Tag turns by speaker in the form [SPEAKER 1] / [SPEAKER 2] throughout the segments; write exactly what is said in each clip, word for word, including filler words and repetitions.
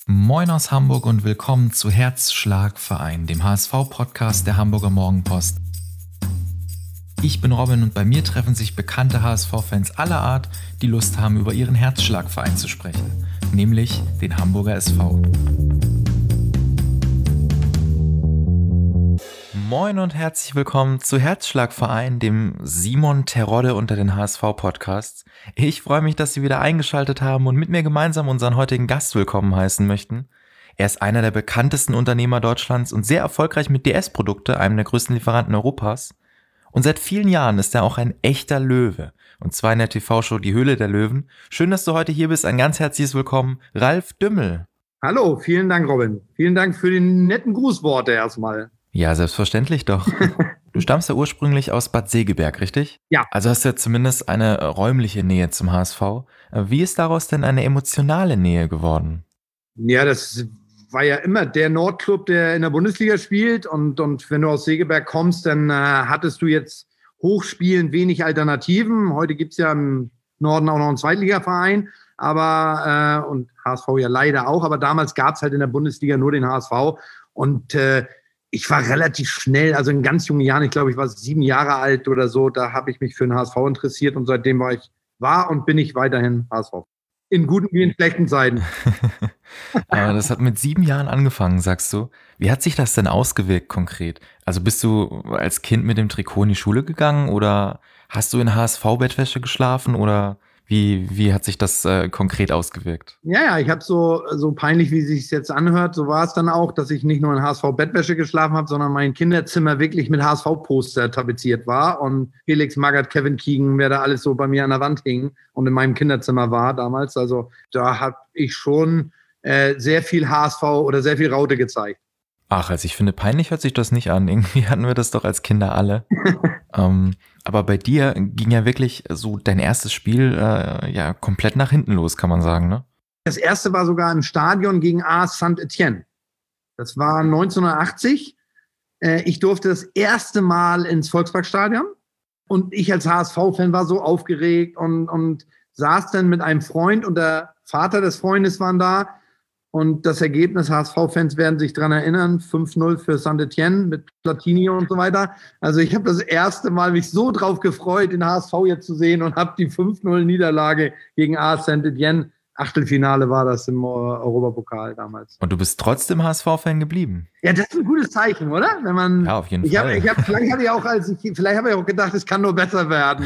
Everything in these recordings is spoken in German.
[SPEAKER 1] Moin aus Hamburg und willkommen zu Herzschlagverein, dem H S V-Podcast der Hamburger Morgenpost. Ich bin Robin und bei mir treffen sich bekannte H S V-Fans aller Art, die Lust haben, über ihren Herzschlagverein zu sprechen, nämlich den Hamburger S V. Moin und herzlich willkommen zu Herzschlagverein, dem Simon Terodde unter den H S V-Podcasts. Ich freue mich, dass Sie wieder eingeschaltet haben und mit mir gemeinsam unseren heutigen Gast willkommen heißen möchten. Er ist einer der bekanntesten Unternehmer Deutschlands und sehr erfolgreich mit D S-Produkte, einem der größten Lieferanten Europas. Und seit vielen Jahren ist er auch ein echter Löwe. Und zwar in der T V-Show Die Höhle der Löwen. Schön, dass du heute hier bist. Ein ganz herzliches Willkommen, Ralf Dümmel.
[SPEAKER 2] Hallo, vielen Dank, Robin. Vielen Dank für die netten Grußworte erstmal.
[SPEAKER 1] Ja, selbstverständlich doch. Du stammst ja ursprünglich aus Bad Segeberg, richtig?
[SPEAKER 2] Ja.
[SPEAKER 1] Also hast du ja zumindest eine räumliche Nähe zum H S V. Wie ist daraus denn eine emotionale Nähe geworden?
[SPEAKER 2] Ja, das war ja immer der Nordclub, der in der Bundesliga spielt. Und, und wenn du aus Segeberg kommst, dann äh, hattest du jetzt hochspielend wenig Alternativen. Heute gibt es ja im Norden auch noch einen Zweitligaverein. Aber, äh, und H S V ja leider auch. Aber damals gab es halt in der Bundesliga nur den H S V. Und äh, ich war relativ schnell, also in ganz jungen Jahren, ich glaube, ich war sieben Jahre alt oder so, da habe ich mich für den H S V interessiert und seitdem war ich, war und bin ich weiterhin H S V. In guten wie in schlechten Zeiten.
[SPEAKER 1] Aber das hat mit sieben Jahren angefangen, sagst du. Wie hat sich das denn ausgewirkt konkret? Also bist du als Kind mit dem Trikot in die Schule gegangen oder hast du in H S V-Bettwäsche geschlafen oder wie, wie hat sich das äh, konkret ausgewirkt?
[SPEAKER 2] Ja, ja, ich habe so, so peinlich, wie es sich jetzt anhört, so war es dann auch, dass ich nicht nur in H S V-Bettwäsche geschlafen habe, sondern mein Kinderzimmer wirklich mit H S V-Poster tapeziert war und Felix Magath, Kevin Keegan, wer da alles so bei mir an der Wand hing und in meinem Kinderzimmer war damals. Also da habe ich schon äh, sehr viel H S V oder sehr viel Raute gezeigt.
[SPEAKER 1] Ach, also ich finde, peinlich hört sich das nicht an. Irgendwie hatten wir das doch als Kinder alle. ähm, aber bei dir ging ja wirklich so dein erstes Spiel äh, ja komplett nach hinten los, kann man sagen, ne?
[SPEAKER 2] Das erste war sogar im Stadion gegen A S Saint-Étienne. Das war neunzehnhundertachtzig. Äh, ich durfte das erste Mal ins Volksparkstadion. Und ich als H S V-Fan war so aufgeregt und, und saß dann mit einem Freund und der Vater des Freundes waren da. Und das Ergebnis, H S V-Fans werden sich daran erinnern, fünf null für Saint-Étienne mit Platini und so weiter. Also ich habe das erste Mal mich so drauf gefreut, den H S V jetzt zu sehen und habe die fünf null Niederlage gegen A S Saint-Étienne, Achtelfinale war das im Europapokal damals.
[SPEAKER 1] Und du bist trotzdem H S V-Fan geblieben?
[SPEAKER 2] Ja, das ist ein gutes Zeichen, oder? Wenn man,
[SPEAKER 1] ja, auf jeden
[SPEAKER 2] ich
[SPEAKER 1] Fall.
[SPEAKER 2] Hab, ich hab, vielleicht hatte ich auch, als ich, vielleicht habe ich auch gedacht, es kann nur besser werden.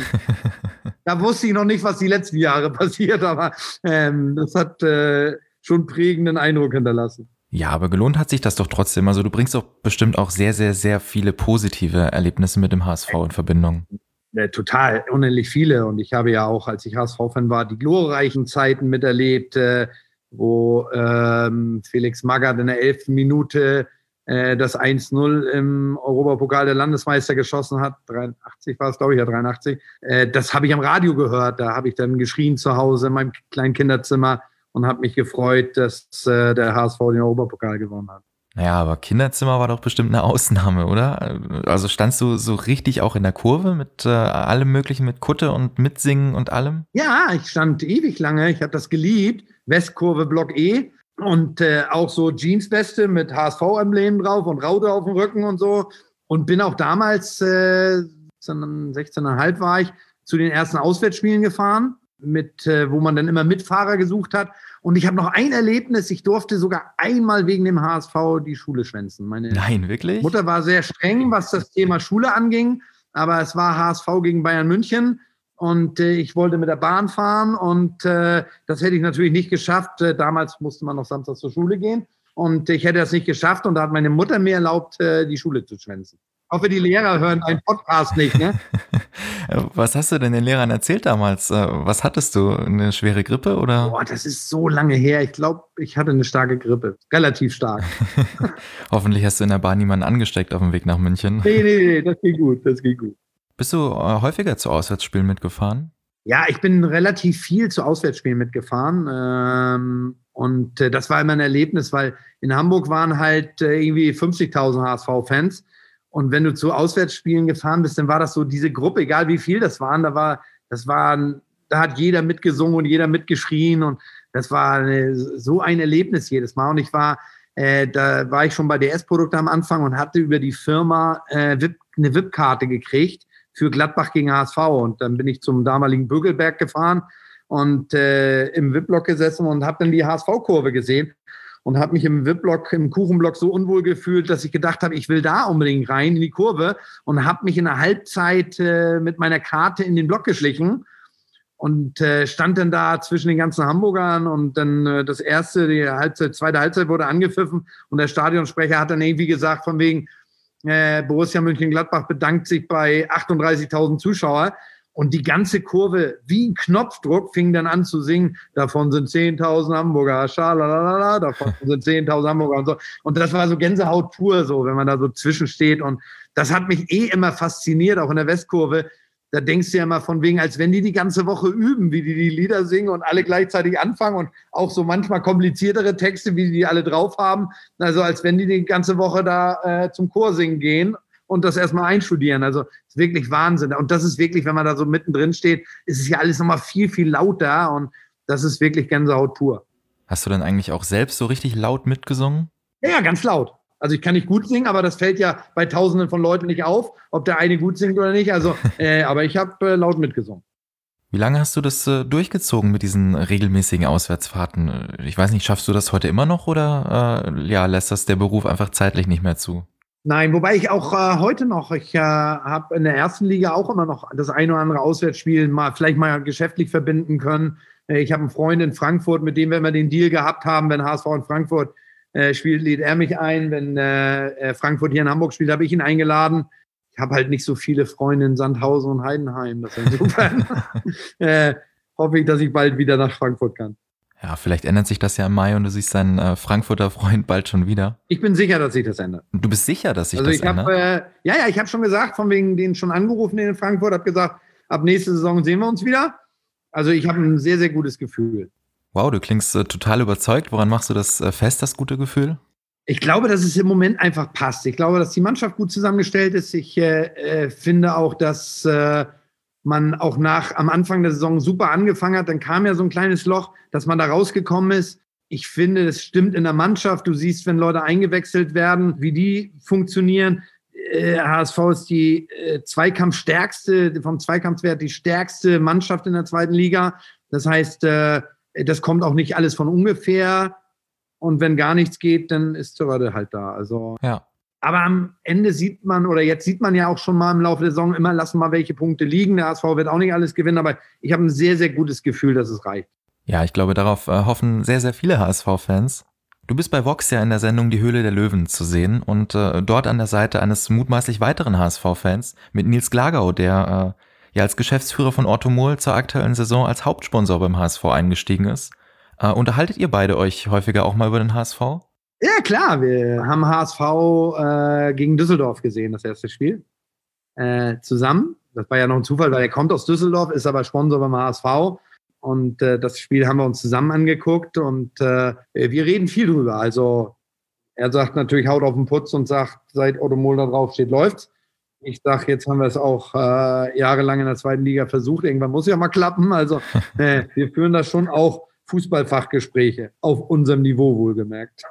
[SPEAKER 2] Da wusste ich noch nicht, was die letzten Jahre passiert, aber ähm, das hat äh, schon prägenden Eindruck hinterlassen.
[SPEAKER 1] Ja, aber gelohnt hat sich das doch trotzdem. Also du bringst doch bestimmt auch sehr, sehr, sehr viele positive Erlebnisse mit dem H S V in Verbindung.
[SPEAKER 2] Ja, total, unendlich viele. Und ich habe ja auch, als ich H S V-Fan war, die glorreichen Zeiten miterlebt, äh, wo ähm, Felix Magath in der elften Minute äh, das eins null im Europapokal der Landesmeister geschossen hat. dreiundachtzig war es, glaube ich, ja, dreiundachtzig. Äh, das habe ich am Radio gehört. Da habe ich dann geschrien zu Hause in meinem kleinen Kinderzimmer und habe mich gefreut, dass äh, der H S V den Europapokal gewonnen hat.
[SPEAKER 1] Naja, aber Kinderzimmer war doch bestimmt eine Ausnahme, oder? Also standst du so richtig auch in der Kurve mit äh, allem Möglichen, mit Kutte und Mitsingen und allem?
[SPEAKER 2] Ja, ich stand ewig lange. Ich habe das geliebt. Westkurve Block E und äh, auch so Jeansweste mit H S V-Emblem drauf und Raute auf dem Rücken und so. Und bin auch damals, äh, sechzehn Komma fünf war ich, zu den ersten Auswärtsspielen gefahren, mit, äh, wo man dann immer Mitfahrer gesucht hat. Und ich habe noch ein Erlebnis, ich durfte sogar einmal wegen dem H S V die Schule schwänzen. Meine
[SPEAKER 1] Nein, wirklich?
[SPEAKER 2] Mutter war sehr streng, was das Thema Schule anging, aber es war H S V gegen Bayern München und äh, ich wollte mit der Bahn fahren und äh, das hätte ich natürlich nicht geschafft. Äh, damals musste man noch samstags zur Schule gehen und ich hätte das nicht geschafft und da hat meine Mutter mir erlaubt, äh, die Schule zu schwänzen. Ich hoffe, die Lehrer hören einen Podcast nicht, ne?
[SPEAKER 1] Was hast du denn den Lehrern erzählt damals? Was hattest du? Eine schwere Grippe oder?
[SPEAKER 2] Boah, das ist so lange her. Ich glaube, ich hatte eine starke Grippe. Relativ stark.
[SPEAKER 1] Hoffentlich hast du in der Bahn niemanden angesteckt auf dem Weg nach München.
[SPEAKER 2] Nee, nee, nee, das ging gut, das ging gut.
[SPEAKER 1] Bist du äh, häufiger zu Auswärtsspielen mitgefahren?
[SPEAKER 2] Ja, ich bin relativ viel zu Auswärtsspielen mitgefahren. Ähm, und äh, das war immer ein Erlebnis, weil in Hamburg waren halt äh, irgendwie fünfzigtausend H S V-Fans. Und wenn du zu Auswärtsspielen gefahren bist, dann war das so diese Gruppe, egal wie viel das waren, da war, das waren, da hat jeder mitgesungen und jeder mitgeschrien und Das war eine, so ein Erlebnis jedes Mal. Und ich war, äh, da war ich schon bei D S-Produkte am Anfang und hatte über die Firma äh, V I P, eine V I P-Karte gekriegt für Gladbach gegen H S V. Und dann bin ich zum damaligen Bögelberg gefahren und äh, im V I P-Block gesessen und habe dann die H S V-Kurve gesehen und habe mich im V I P-Block, im Kuchenblock so unwohl gefühlt, dass ich gedacht habe, ich will da unbedingt rein in die Kurve und habe mich in der Halbzeit äh, mit meiner Karte in den Block geschlichen und äh, stand dann da zwischen den ganzen Hamburgern und dann äh, das erste, die Halbzeit, zweite Halbzeit wurde angepfiffen und der Stadionsprecher hat dann irgendwie gesagt von wegen äh, Borussia Mönchengladbach bedankt sich bei achtunddreißigtausend Zuschauer. Und die ganze Kurve, wie ein Knopfdruck, fing dann an zu singen, davon sind zehntausend Hamburger, schalalala, davon sind zehntausend Hamburger und so. Und das war so Gänsehaut pur, so, wenn man da so zwischensteht. Und das hat mich eh immer fasziniert, auch in der Westkurve. Da denkst du ja immer von wegen, als wenn die die ganze Woche üben, wie die die Lieder singen und alle gleichzeitig anfangen und auch so manchmal kompliziertere Texte, wie die alle drauf haben. Also als wenn die die ganze Woche da äh, zum Chorsingen gehen und das erstmal einstudieren. Also ist wirklich Wahnsinn. Und das ist wirklich, wenn man da so mittendrin steht, ist es ja alles nochmal viel, viel lauter und das ist wirklich Gänsehaut pur.
[SPEAKER 1] Hast du denn eigentlich auch selbst so richtig laut mitgesungen?
[SPEAKER 2] Ja, ja, ganz laut. Also ich kann nicht gut singen, aber das fällt ja bei Tausenden von Leuten nicht auf, ob der eine gut singt oder nicht. Also, äh, aber ich habe äh, laut mitgesungen.
[SPEAKER 1] Wie lange hast du das äh, durchgezogen mit diesen regelmäßigen Auswärtsfahrten? Ich weiß nicht, schaffst du das heute immer noch oder äh, ja, lässt das der Beruf einfach zeitlich nicht mehr zu?
[SPEAKER 2] Nein, wobei ich auch äh, heute noch, ich äh, habe in der ersten Liga auch immer noch das ein oder andere Auswärtsspiel mal vielleicht mal geschäftlich verbinden können. Äh, ich habe einen Freund in Frankfurt, mit dem wir immer den Deal gehabt haben, wenn H S V in Frankfurt äh, spielt, lädt er mich ein. Wenn äh, Frankfurt hier in Hamburg spielt, habe ich ihn eingeladen. Ich habe halt nicht so viele Freunde in Sandhausen und Heidenheim. Das insofern äh, hoffe ich, dass ich bald wieder nach Frankfurt kann.
[SPEAKER 1] Ja, vielleicht ändert sich das ja im Mai und du siehst deinen äh, Frankfurter Freund bald schon wieder.
[SPEAKER 2] Ich bin sicher, dass sich das ändert.
[SPEAKER 1] Du bist sicher, dass sich
[SPEAKER 2] also
[SPEAKER 1] das
[SPEAKER 2] ich hab,
[SPEAKER 1] ändert?
[SPEAKER 2] Äh, ja, ja, ich habe schon gesagt, von wegen denen schon angerufen in Frankfurt, habe gesagt, ab nächste Saison sehen wir uns wieder. Also ich habe ein sehr, sehr gutes Gefühl.
[SPEAKER 1] Wow, du klingst äh, total überzeugt. Woran machst du das äh, fest, das gute Gefühl?
[SPEAKER 2] Ich glaube, dass es im Moment einfach passt. Ich glaube, dass die Mannschaft gut zusammengestellt ist. Ich äh, äh, finde auch, dass äh, man auch nach am Anfang der Saison super angefangen hat. Dann kam ja so ein kleines Loch, dass man da rausgekommen ist. Ich finde, das stimmt in der Mannschaft. Du siehst, wenn Leute eingewechselt werden, wie die funktionieren. Äh, H S V ist die äh, Zweikampfstärkste, vom Zweikampfwert die stärkste Mannschaft in der zweiten Liga. Das heißt, äh, das kommt auch nicht alles von ungefähr. Und wenn gar nichts geht, dann ist Terodde halt da. Also,
[SPEAKER 1] ja.
[SPEAKER 2] Aber am Ende sieht man, oder jetzt sieht man ja auch schon mal im Laufe der Saison immer, lassen mal welche Punkte liegen. Der H S V wird auch nicht alles gewinnen, aber ich habe ein sehr, sehr gutes Gefühl, dass es reicht.
[SPEAKER 1] Ja, ich glaube, darauf äh, hoffen sehr, sehr viele H S V-Fans. Du bist bei Vox ja in der Sendung Die Höhle der Löwen zu sehen und äh, dort an der Seite eines mutmaßlich weiteren H S V-Fans mit Nils Glagau, der äh, ja als Geschäftsführer von Orthomol zur aktuellen Saison als Hauptsponsor beim H S V eingestiegen ist. Äh, unterhaltet ihr beide euch häufiger auch mal über den H S V?
[SPEAKER 2] Ja, klar. Wir haben H S V äh, gegen Düsseldorf gesehen, das erste Spiel. Äh, zusammen. Das war ja noch ein Zufall, weil er kommt aus Düsseldorf, ist aber Sponsor beim H S V. Und äh, das Spiel haben wir uns zusammen angeguckt und äh, wir reden viel drüber. Also er sagt natürlich, haut auf den Putz und sagt, seit Orthomol da drauf steht, läuft's. Ich sage, jetzt haben wir es auch äh, jahrelang in der zweiten Liga versucht. Irgendwann muss ja mal klappen. Also äh, wir führen da schon auch Fußballfachgespräche auf unserem Niveau wohlgemerkt.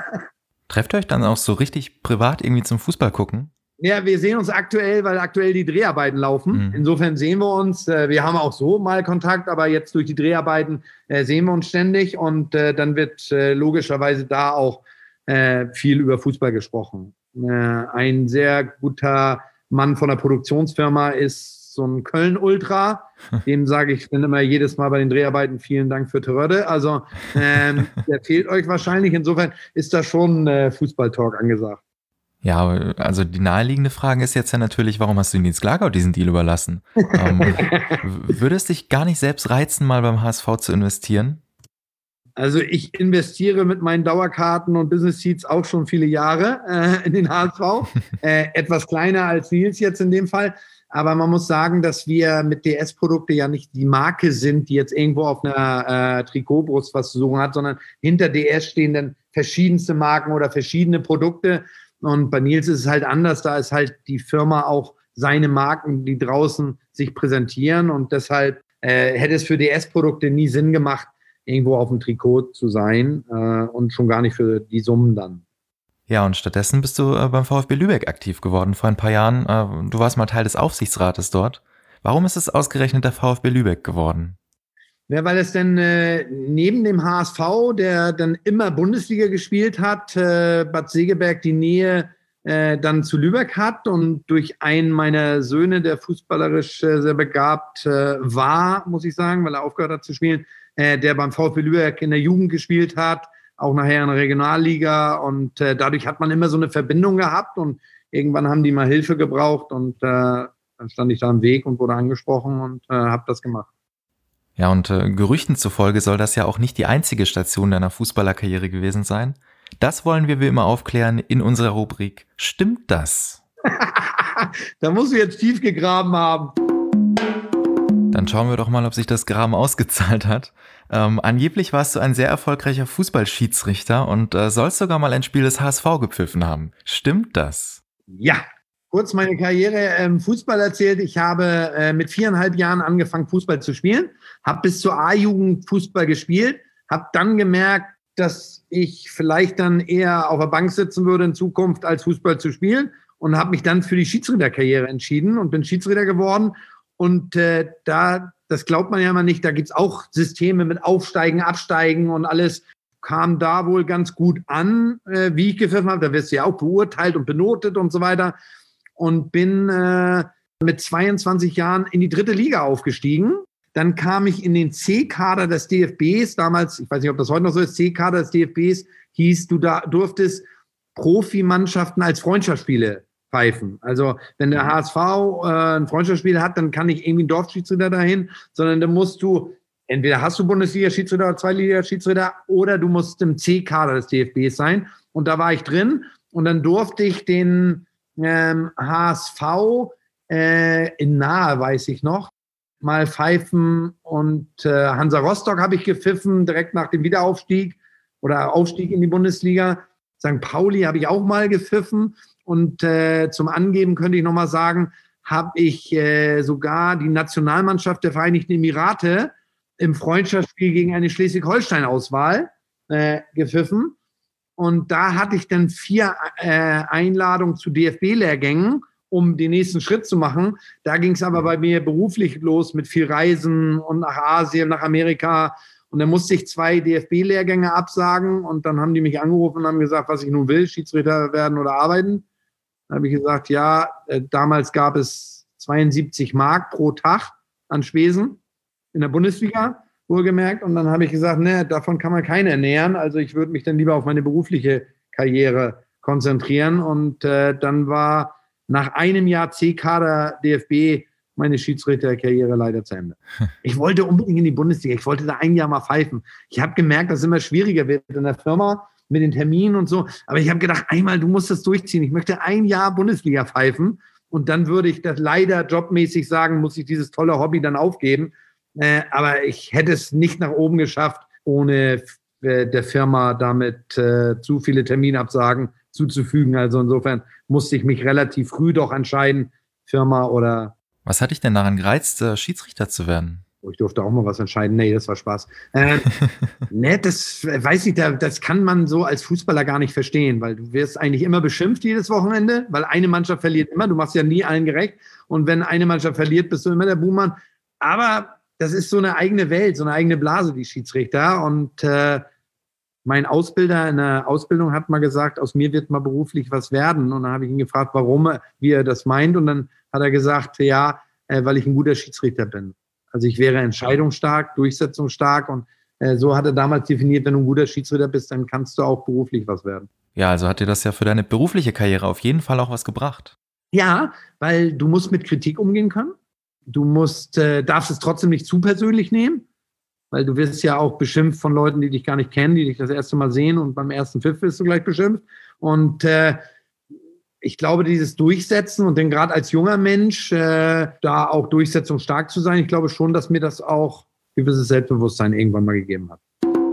[SPEAKER 1] Trefft ihr euch dann auch so richtig privat irgendwie zum Fußball gucken?
[SPEAKER 2] Ja, wir sehen uns aktuell, weil aktuell die Dreharbeiten laufen. Mhm. Insofern sehen wir uns. Wir haben auch so mal Kontakt, aber jetzt durch die Dreharbeiten sehen wir uns ständig und dann wird logischerweise da auch viel über Fußball gesprochen. Ein sehr guter Mann von der Produktionsfirma ist so ein Köln-Ultra. Dem sage ich dann immer jedes Mal bei den Dreharbeiten vielen Dank für Terodde. Also ähm, der fehlt euch wahrscheinlich. Insofern ist da schon äh, Fußball-Talk angesagt.
[SPEAKER 1] Ja, also die naheliegende Frage ist jetzt ja natürlich, warum hast du Nils Glagau diesen Deal überlassen? ähm, würde es dich gar nicht selbst reizen, mal beim H S V zu investieren?
[SPEAKER 2] Also ich investiere mit meinen Dauerkarten und Business Seats auch schon viele Jahre äh, in den H S V. äh, etwas kleiner als Nils jetzt in dem Fall. Aber man muss sagen, dass wir mit D S-Produkte ja nicht die Marke sind, die jetzt irgendwo auf einer äh, Trikotbrust was zu suchen hat, sondern hinter D S stehen dann verschiedenste Marken oder verschiedene Produkte. Und bei Nils ist es halt anders. Da ist halt die Firma auch seine Marken, die draußen sich präsentieren. Und deshalb äh, hätte es für D S-Produkte nie Sinn gemacht, irgendwo auf dem Trikot zu sein äh, und schon gar nicht für die Summen dann.
[SPEAKER 1] Ja, und stattdessen bist du äh, beim VfB Lübeck aktiv geworden vor ein paar Jahren. Äh, du warst mal Teil des Aufsichtsrates dort. Warum ist es ausgerechnet der VfB Lübeck geworden?
[SPEAKER 2] Ja, weil es dann äh, neben dem H S V, der dann immer Bundesliga gespielt hat, äh, Bad Segeberg die Nähe äh, dann zu Lübeck hat und durch einen meiner Söhne, der fußballerisch äh, sehr begabt äh, war, muss ich sagen, weil er aufgehört hat zu spielen, äh, der beim VfB Lübeck in der Jugend gespielt hat, auch nachher in der Regionalliga und äh, dadurch hat man immer so eine Verbindung gehabt und irgendwann haben die mal Hilfe gebraucht und äh, dann stand ich da am Weg und wurde angesprochen und äh, habe das gemacht.
[SPEAKER 1] Ja, und äh, Gerüchten zufolge soll das ja auch nicht die einzige Station deiner Fußballerkarriere gewesen sein. Das wollen wir wie immer aufklären in unserer Rubrik Stimmt das?
[SPEAKER 2] Da musst du jetzt tief gegraben haben.
[SPEAKER 1] Dann schauen wir doch mal, ob sich das Graben ausgezahlt hat. Ähm, angeblich warst du ein sehr erfolgreicher Fußballschiedsrichter und äh, sollst sogar mal ein Spiel des H S V gepfiffen haben. Stimmt das?
[SPEAKER 2] Ja. Kurz meine Karriere im Fußball erzählt. Ich habe äh, mit viereinhalb Jahren angefangen, Fußball zu spielen, habe bis zur A-Jugend Fußball gespielt, habe dann gemerkt, dass ich vielleicht dann eher auf der Bank sitzen würde in Zukunft, als Fußball zu spielen und habe mich dann für die Schiedsrichterkarriere entschieden und bin Schiedsrichter geworden. Und äh, da, das glaubt man ja immer nicht, da gibt's auch Systeme mit Aufsteigen, Absteigen und alles. Kam da wohl ganz gut an, äh, wie ich gepfiffen habe. Da wirst du ja auch beurteilt und benotet und so weiter. Und bin äh, mit zweiundzwanzig Jahren in die dritte Liga aufgestiegen. Dann kam ich in den C-Kader des D F Bs. Damals, ich weiß nicht, ob das heute noch so ist, C-Kader des D F Bs hieß, du da durftest Profimannschaften als Freundschaftsspiele pfeifen. Also wenn der H S V äh, ein Freundschaftsspiel hat, dann kann nicht irgendwie ein Dorfschiedsrichter dahin, sondern dann musst du, entweder hast du Bundesliga-Schiedsrichter oder Zweitliga-Schiedsrichter oder du musst im C-Kader des D F Bs sein. Und da war ich drin und dann durfte ich den ähm, H S V äh, in Nahe, weiß ich noch, mal pfeifen und äh, Hansa Rostock habe ich gepfiffen, direkt nach dem Wiederaufstieg oder Aufstieg in die Bundesliga. Sankt Pauli habe ich auch mal gepfiffen und äh, zum Angeben könnte ich nochmal sagen, habe ich äh, sogar die Nationalmannschaft der Vereinigten Emirate im Freundschaftsspiel gegen eine Schleswig-Holstein-Auswahl äh, gepfiffen. Und da hatte ich dann vier äh, Einladungen zu D F B-Lehrgängen, um den nächsten Schritt zu machen. Da ging es aber bei mir beruflich los mit viel Reisen und nach Asien, nach Amerika. Und dann musste ich zwei D F B-Lehrgänge absagen. Und dann haben die mich angerufen und haben gesagt, was ich nun will, Schiedsrichter werden oder arbeiten. Dann habe ich gesagt, ja, äh, damals gab es zweiundsiebzig Mark pro Tag an Spesen in der Bundesliga. Wohlgemerkt. Und dann habe ich gesagt, ne, davon kann man keine ernähren. Also ich würde mich dann lieber auf meine berufliche Karriere konzentrieren. Und äh, dann war nach einem Jahr C-Kader D F B meine Schiedsrichterkarriere leider zu Ende. Ich wollte unbedingt in die Bundesliga. Ich wollte da ein Jahr mal pfeifen. Ich habe gemerkt, dass es immer schwieriger wird in der Firma mit den Terminen und so. Aber ich habe gedacht, einmal, du musst das durchziehen. Ich möchte ein Jahr Bundesliga pfeifen. Und dann würde ich das leider jobmäßig sagen, muss ich dieses tolle Hobby dann aufgeben. Äh, aber ich hätte es nicht nach oben geschafft, ohne äh, der Firma damit äh, zu viele Terminabsagen zuzufügen. Also insofern musste ich mich relativ früh doch entscheiden, Firma oder...
[SPEAKER 1] Was hat dich denn daran gereizt, äh, Schiedsrichter zu werden?
[SPEAKER 2] Ich durfte auch mal was entscheiden. Nee, das war Spaß. Äh, ne, das weiß ich, das kann man so als Fußballer gar nicht verstehen, weil du wirst eigentlich immer beschimpft jedes Wochenende, weil eine Mannschaft verliert immer. Du machst ja nie allen gerecht. Und wenn eine Mannschaft verliert, bist du immer der Buhmann. Aber das ist so eine eigene Welt, so eine eigene Blase, die Schiedsrichter. Und äh, mein Ausbilder in der Ausbildung hat mal gesagt, aus mir wird mal beruflich was werden. Und dann habe ich ihn gefragt, warum, wie er das meint. Und dann hat er gesagt, ja, äh, weil ich ein guter Schiedsrichter bin. Also ich wäre entscheidungsstark, durchsetzungsstark. Und äh, so hat er damals definiert, wenn du ein guter Schiedsrichter bist, dann kannst du auch beruflich was werden.
[SPEAKER 1] Ja, also hat dir das ja für deine berufliche Karriere auf jeden Fall auch was gebracht.
[SPEAKER 2] Ja, weil du musst mit Kritik umgehen können. Du musst, äh, darfst es trotzdem nicht zu persönlich nehmen, weil du wirst ja auch beschimpft von Leuten, die dich gar nicht kennen, die dich das erste Mal sehen und beim ersten Pfiff wirst du gleich beschimpft. Und äh, ich glaube, dieses Durchsetzen und dann gerade als junger Mensch äh, da auch durchsetzungsstark zu sein, ich glaube schon, dass mir das auch gewisses Selbstbewusstsein irgendwann mal gegeben hat.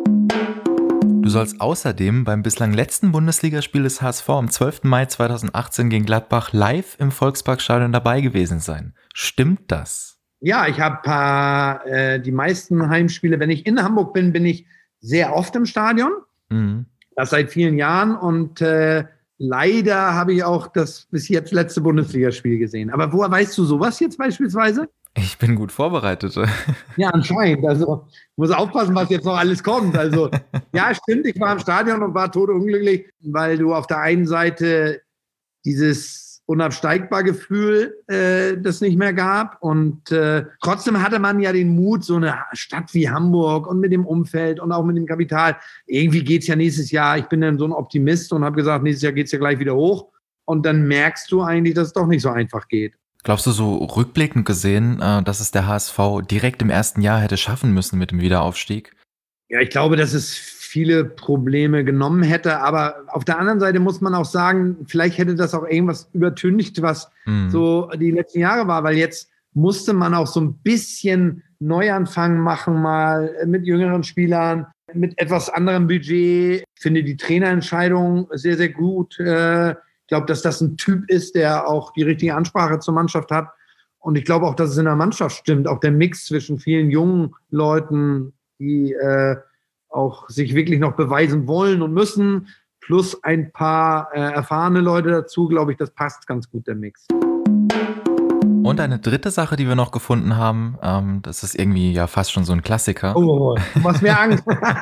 [SPEAKER 1] Du sollst außerdem beim bislang letzten Bundesligaspiel des H S V am zwölften Mai zweitausendachtzehn gegen Gladbach live im Volksparkstadion dabei gewesen sein. Stimmt das?
[SPEAKER 2] Ja, ich habe äh, die meisten Heimspiele, wenn ich in Hamburg bin, bin ich sehr oft im Stadion. Mhm. Das seit vielen Jahren und äh, leider habe ich auch das bis jetzt letzte Bundesligaspiel gesehen. Aber woher weißt du sowas jetzt beispielsweise?
[SPEAKER 1] Ich bin gut vorbereitet.
[SPEAKER 2] Ja, anscheinend. Also muss aufpassen, was jetzt noch alles kommt. Also ja, stimmt, ich war im Stadion und war totunglücklich, weil du auf der einen Seite dieses unabsteigbar Gefühl, äh, das nicht mehr gab. Und äh, trotzdem hatte man ja den Mut, so eine Stadt wie Hamburg und mit dem Umfeld und auch mit dem Kapital, irgendwie geht's ja nächstes Jahr, ich bin dann so ein Optimist und habe gesagt, nächstes Jahr geht's ja gleich wieder hoch. Und dann merkst du eigentlich, dass es doch nicht so einfach geht.
[SPEAKER 1] Glaubst du so rückblickend gesehen, äh, dass es der H S V direkt im ersten Jahr hätte schaffen müssen mit dem Wiederaufstieg?
[SPEAKER 2] Ja, ich glaube, dass es viele Probleme genommen hätte. Aber auf der anderen Seite muss man auch sagen, vielleicht hätte das auch irgendwas übertüncht, was mhm. so die letzten Jahre war. Weil jetzt musste man auch so ein bisschen Neuanfang machen, mal mit jüngeren Spielern, mit etwas anderem Budget. Ich finde die Trainerentscheidung sehr, sehr gut. Ich glaube, dass das ein Typ ist, der auch die richtige Ansprache zur Mannschaft hat. Und ich glaube auch, dass es in der Mannschaft stimmt. Auch der Mix zwischen vielen jungen Leuten, die äh, auch sich wirklich noch beweisen wollen und müssen, plus ein paar äh, erfahrene Leute dazu, glaube ich, das passt ganz gut, der Mix.
[SPEAKER 1] Und eine dritte Sache, die wir noch gefunden haben, ähm, das ist irgendwie ja fast schon so ein Klassiker.
[SPEAKER 2] Oh, du machst mir Angst.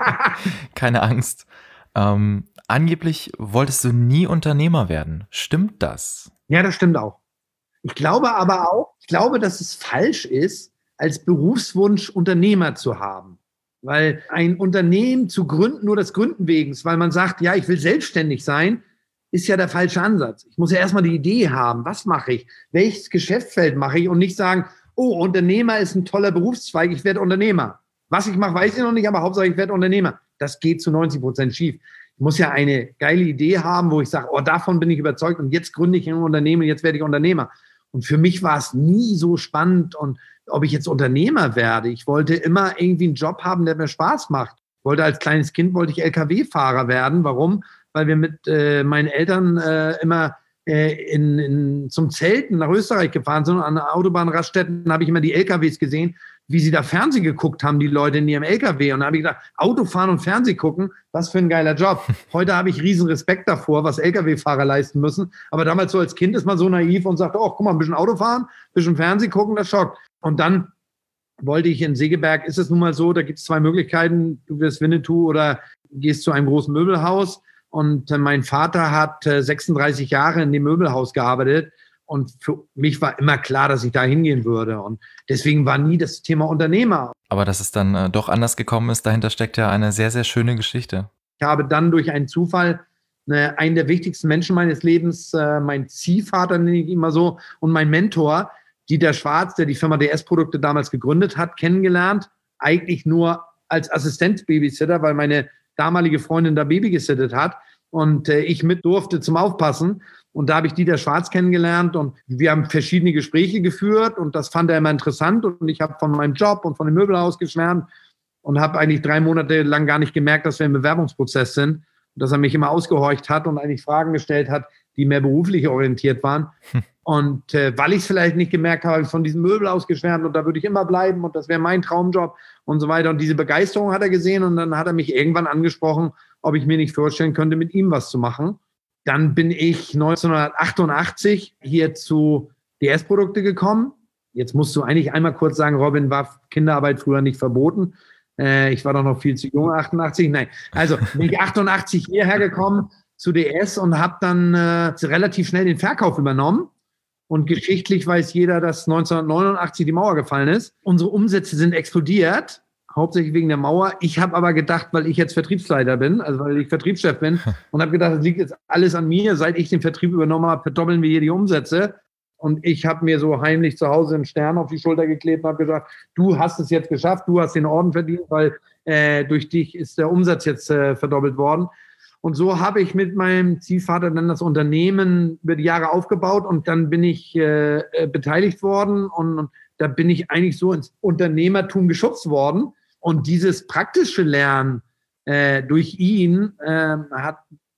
[SPEAKER 1] Keine Angst. Ähm, angeblich wolltest du nie Unternehmer werden. Stimmt das?
[SPEAKER 2] Ja, das stimmt auch. Ich glaube aber auch, ich glaube, dass es falsch ist, als Berufswunsch Unternehmer zu haben. Weil ein Unternehmen zu gründen, nur des Gründen wegen, weil man sagt, ja, ich will selbstständig sein, ist ja der falsche Ansatz. Ich muss ja erstmal die Idee haben, was mache ich, welches Geschäftsfeld mache ich und nicht sagen, oh, Unternehmer ist ein toller Berufszweig, ich werde Unternehmer. Was ich mache, weiß ich noch nicht, aber Hauptsache ich werde Unternehmer. Das geht zu neunzig Prozent schief. Ich muss ja eine geile Idee haben, wo ich sage, oh, davon bin ich überzeugt und jetzt gründe ich ein Unternehmen, jetzt werde ich Unternehmer. Und für mich war es nie so spannend und ob ich jetzt Unternehmer werde. Ich wollte immer irgendwie einen Job haben, der mir Spaß macht. Ich wollte als kleines Kind, wollte ich L K W-Fahrer werden. Warum? Weil wir mit äh, meinen Eltern äh, immer äh, in, in, zum Zelten nach Österreich gefahren sind. Und an Autobahnraststätten habe ich immer die L K Ws gesehen, wie sie da Fernsehen geguckt haben, die Leute in ihrem L K W. Und da habe ich gedacht, Autofahren und Fernsehen gucken, was für ein geiler Job. Heute habe ich riesen Respekt davor, was L K W-Fahrer leisten müssen. Aber damals so als Kind ist man so naiv und sagt, oh, guck mal, ein bisschen Auto fahren, ein bisschen Fernsehen gucken, das schockt. Und dann wollte ich in Segeberg, ist es nun mal so, da gibt es zwei Möglichkeiten, du wirst Winnetou oder gehst zu einem großen Möbelhaus. Und äh, mein Vater hat äh, sechsunddreißig Jahre in dem Möbelhaus gearbeitet. Und für mich war immer klar, dass ich da hingehen würde. Und deswegen war nie das Thema Unternehmer.
[SPEAKER 1] Aber dass es dann äh, doch anders gekommen ist, dahinter steckt ja eine sehr, sehr schöne Geschichte.
[SPEAKER 2] Ich habe dann durch einen Zufall äh, einen der wichtigsten Menschen meines Lebens, äh, mein Ziehvater nenne ich ihn immer so, und mein Mentor, Dieter Schwarz, der die Firma D S-Produkte damals gegründet hat, kennengelernt. Eigentlich nur als Assistenzbabysitter, weil meine damalige Freundin da Baby gesittet hat und äh, ich mit durfte zum Aufpassen. Und da habe ich Dieter Schwarz kennengelernt und wir haben verschiedene Gespräche geführt und das fand er immer interessant und ich habe von meinem Job und von dem Möbelhaus geschwärmt und habe eigentlich drei Monate lang gar nicht gemerkt, dass wir im Bewerbungsprozess sind und dass er mich immer ausgehorcht hat und eigentlich Fragen gestellt hat, die mehr beruflich orientiert waren. Hm. Und äh, weil ich es vielleicht nicht gemerkt habe, habe ich von diesem Möbelhaus geschwärmt und da würde ich immer bleiben und das wäre mein Traumjob und so weiter. Und diese Begeisterung hat er gesehen und dann hat er mich irgendwann angesprochen, ob ich mir nicht vorstellen könnte, mit ihm was zu machen. Dann bin ich neunzehnhundertachtundachtzig hier zu D S-Produkte gekommen. Jetzt musst du eigentlich einmal kurz sagen, Robin, war Kinderarbeit früher nicht verboten? Äh, ich war doch noch viel zu jung, achtundachtzig. Nein, also bin ich achtundachtzig hierher gekommen zu D S und habe dann äh, relativ schnell den Verkauf übernommen. Und geschichtlich weiß jeder, dass neunzehnhundertneunundachtzig die Mauer gefallen ist. Unsere Umsätze sind explodiert. Hauptsächlich wegen der Mauer. Ich habe aber gedacht, weil ich jetzt Vertriebsleiter bin, also weil ich Vertriebschef bin, und habe gedacht, das liegt jetzt alles an mir. Seit ich den Vertrieb übernommen habe, verdoppeln wir hier die Umsätze. Und ich habe mir so heimlich zu Hause einen Stern auf die Schulter geklebt und habe gesagt, du hast es jetzt geschafft, du hast den Orden verdient, weil äh, durch dich ist der Umsatz jetzt äh, verdoppelt worden. Und so habe ich mit meinem Ziehvater dann das Unternehmen über die Jahre aufgebaut und dann bin ich äh, äh, beteiligt worden und, und da bin ich eigentlich so ins Unternehmertum geschubst worden. Und dieses praktische Lernen äh, durch ihn äh, hat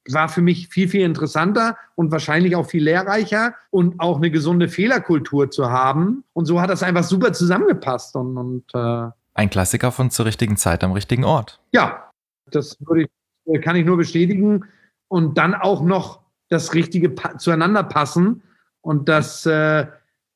[SPEAKER 2] war für mich viel, viel interessanter und wahrscheinlich auch viel lehrreicher und auch eine gesunde Fehlerkultur zu haben. Und so hat das einfach super zusammengepasst. Und, und äh,
[SPEAKER 1] Ein Klassiker von zur richtigen Zeit am richtigen Ort.
[SPEAKER 2] Ja, das würde ich, kann ich nur bestätigen. Und dann auch noch das Richtige pa- zueinander passen und dass äh,